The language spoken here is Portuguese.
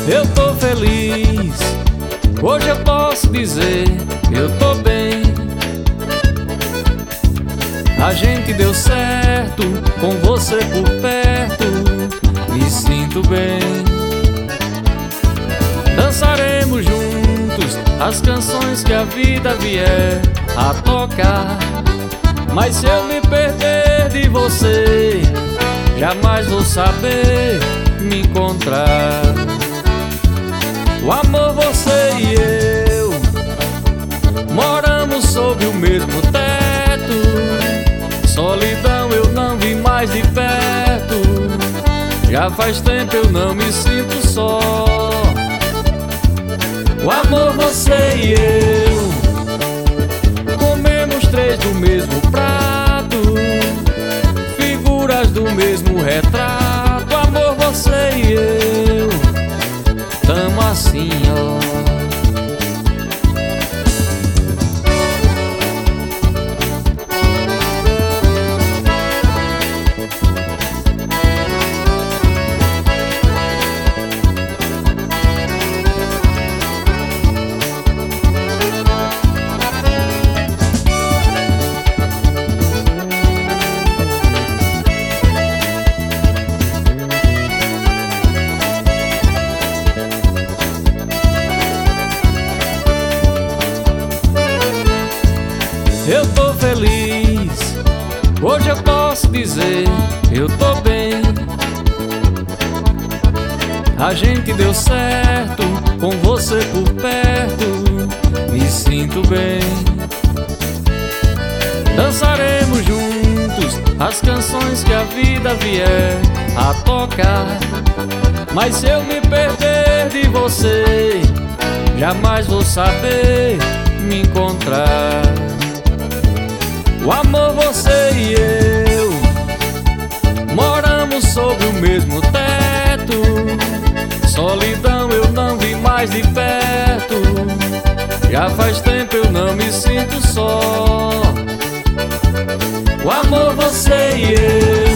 Eu tô feliz, hoje eu posso dizer, eu tô bem. A gente deu certo, com você por perto, me sinto bem. Dançaremos juntos as canções que a vida vier a tocar. Mas se eu me perder de você, jamais vou saber me encontrar. O amor, você e eu moramos sob o mesmo teto. Solidão eu não vi mais de perto. Já faz tempo eu não me sinto só. O amor, você e eu comemos três do mesmo prato, figuras do mesmo retrato. Amor, você e eu tamo assim, ó. Eu tô feliz, hoje eu posso dizer, eu tô bem. A gente deu certo, com você por perto, me sinto bem. Dançaremos juntos as canções que a vida vier a tocar. Mas se eu me perder de você, jamais vou saber me encontrar. O amor, você e eu moramos sob o mesmo teto. Solidão eu não vi mais de perto. Já faz tempo eu não me sinto só. O amor, você e eu